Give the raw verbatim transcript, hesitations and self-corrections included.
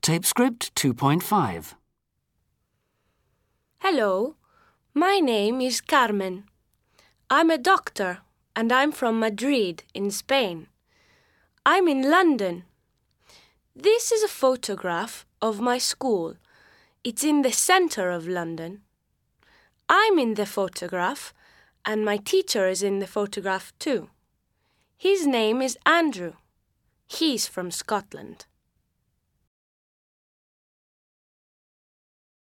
Tape script two point five. Hello, my name is Carmen. I'm a doctor and I'm from Madrid in Spain. I'm in London. This is a photograph of my school. It's in the center of London. I'm in the photograph and my teacher is in the photograph too. His name is Andrew. He's from Scotland.